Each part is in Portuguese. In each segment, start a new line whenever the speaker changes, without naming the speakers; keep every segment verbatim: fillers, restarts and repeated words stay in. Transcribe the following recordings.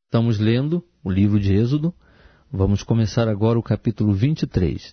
Estamos lendo o livro de Êxodo. Vamos começar agora o capítulo vinte e três.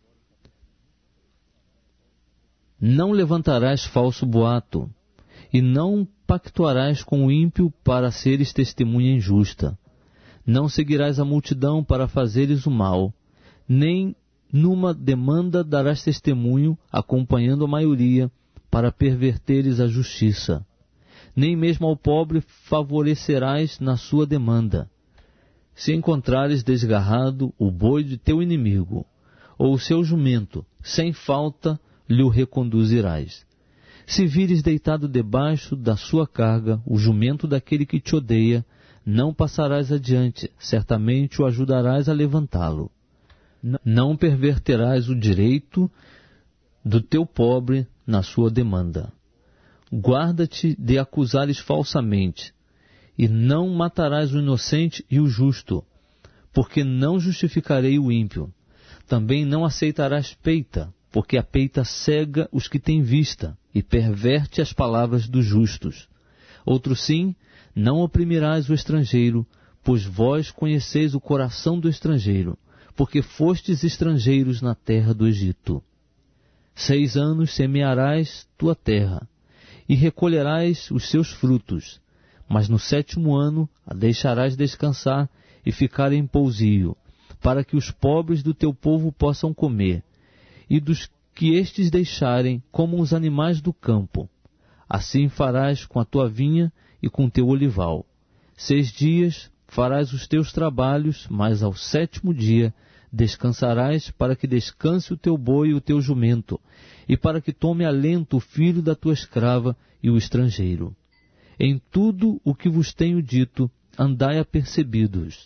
Não levantarás falso boato, e não pactuarás com o ímpio para seres testemunha injusta. Não seguirás a multidão para fazeres o mal, nem numa demanda darás testemunho, acompanhando a maioria, para perverteres a justiça. Nem mesmo ao pobre favorecerás na sua demanda. Se encontrares desgarrado o boi de teu inimigo, ou o seu jumento, sem falta lhe o reconduzirás. Se vires deitado debaixo da sua carga o jumento daquele que te odeia, não passarás adiante, certamente o ajudarás a levantá-lo. Não perverterás o direito do teu pobre na sua demanda. Guarda-te de acusares falsamente, e não matarás o inocente e o justo, porque não justificarei o ímpio. Também não aceitarás peita, porque a peita cega os que têm vista, e perverte as palavras dos justos. Outro sim, não oprimirás o estrangeiro, pois vós conheceis o coração do estrangeiro, porque fostes estrangeiros na terra do Egito. Seis anos semearás tua terra, e recolherás os seus frutos, mas no sétimo ano a deixarás descansar e ficar em pousio, para que os pobres do teu povo possam comer, e dos que estes deixarem como os animais do campo. Assim farás com a tua vinha e com teu olival. Seis dias farás os teus trabalhos, mas ao sétimo dia descansarás, para que descanse o teu boi e o teu jumento, e para que tome alento o filho da tua escrava e o estrangeiro. Em tudo o que vos tenho dito, andai apercebidos.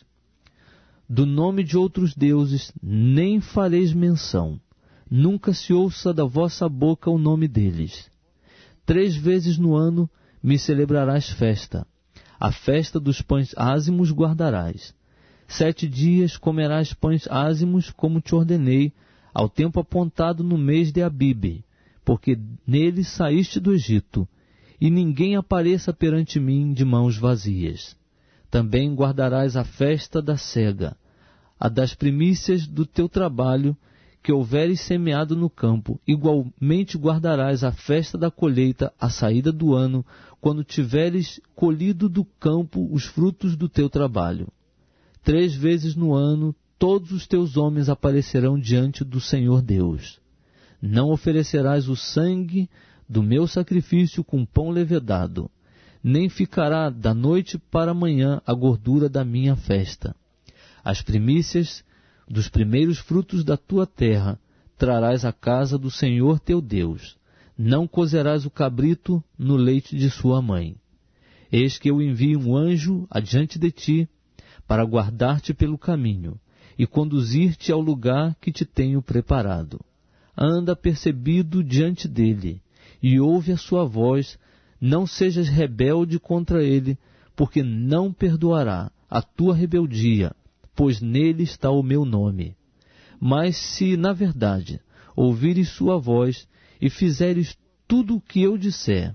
Do nome de outros deuses nem fareis menção, nunca se ouça da vossa boca o nome deles. Três vezes no ano me celebrarás festa. A festa dos pães ázimos guardarás. Sete dias comerás pães ázimos, como te ordenei, ao tempo apontado no mês de Abibe, porque nele saíste do Egito, e ninguém apareça perante mim de mãos vazias. Também guardarás a festa da cega, a das primícias do teu trabalho, que houveres semeado no campo. Igualmente guardarás a festa da colheita, a saída do ano, quando tiveres colhido do campo os frutos do teu trabalho. Três vezes no ano todos os teus homens aparecerão diante do Senhor Deus. Não oferecerás o sangue do meu sacrifício com pão levedado, nem ficará da noite para a manhã a gordura da minha festa. As primícias dos primeiros frutos da tua terra trarás à casa do Senhor teu Deus. Não cozerás o cabrito no leite de sua mãe. Eis que eu envio um anjo adiante de ti, para guardar-te pelo caminho, e conduzir-te ao lugar que te tenho preparado. Anda percebido diante dele, e ouve a sua voz, não sejas rebelde contra ele, porque não perdoará a tua rebeldia, pois nele está o meu nome. Mas se, na verdade, ouvires sua voz, e fizeres tudo o que eu disser,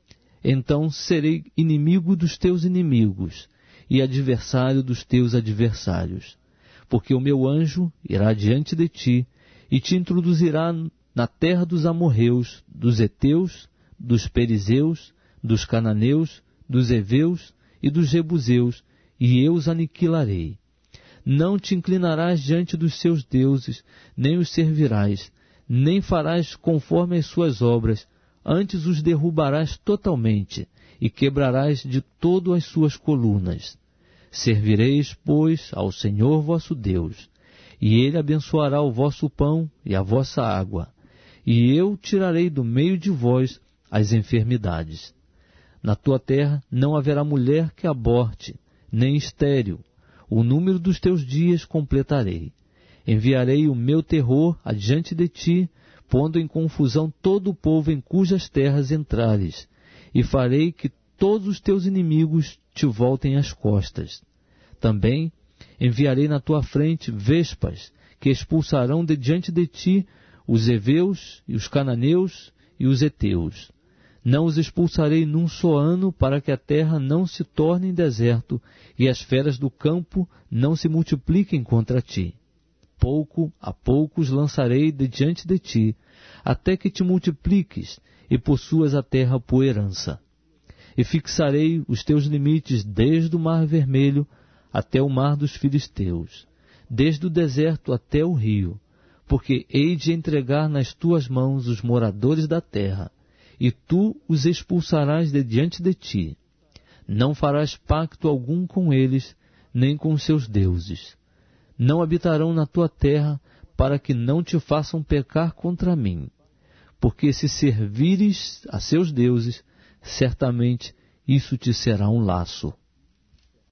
então serei inimigo dos teus inimigos, e adversário dos teus adversários. Porque o meu anjo irá diante de ti, e te introduzirá na terra dos amorreus, dos heteus, dos perizeus, dos cananeus, dos heveus e dos jebuseus, e eu os aniquilarei. Não te inclinarás diante dos seus deuses, nem os servirás, nem farás conforme as suas obras, antes os derrubarás totalmente, e quebrarás de todo as suas colunas. Servireis, pois, ao Senhor vosso Deus, e Ele abençoará o vosso pão e a vossa água, e eu tirarei do meio de vós as enfermidades. Na tua terra não haverá mulher que aborte, nem estéril. O número dos teus dias completarei. Enviarei o meu terror adiante de ti, pondo em confusão todo o povo em cujas terras entrares, e farei que todos os teus inimigos te voltem as costas. Também enviarei na tua frente vespas, que expulsarão de diante de ti os heveus, e os cananeus e os heteus. Não os expulsarei num só ano, para que a terra não se torne em deserto e as feras do campo não se multipliquem contra ti. Pouco a pouco os lançarei de diante de ti, até que te multipliques e possuas a terra por herança. E fixarei os teus limites desde o mar vermelho até o mar dos filisteus, desde o deserto até o rio, porque hei de entregar nas tuas mãos os moradores da terra, e tu os expulsarás de diante de ti. Não farás pacto algum com eles, nem com seus deuses. Não habitarão na tua terra, para que não te façam pecar contra mim. Porque se servires a seus deuses, certamente isso te será um laço.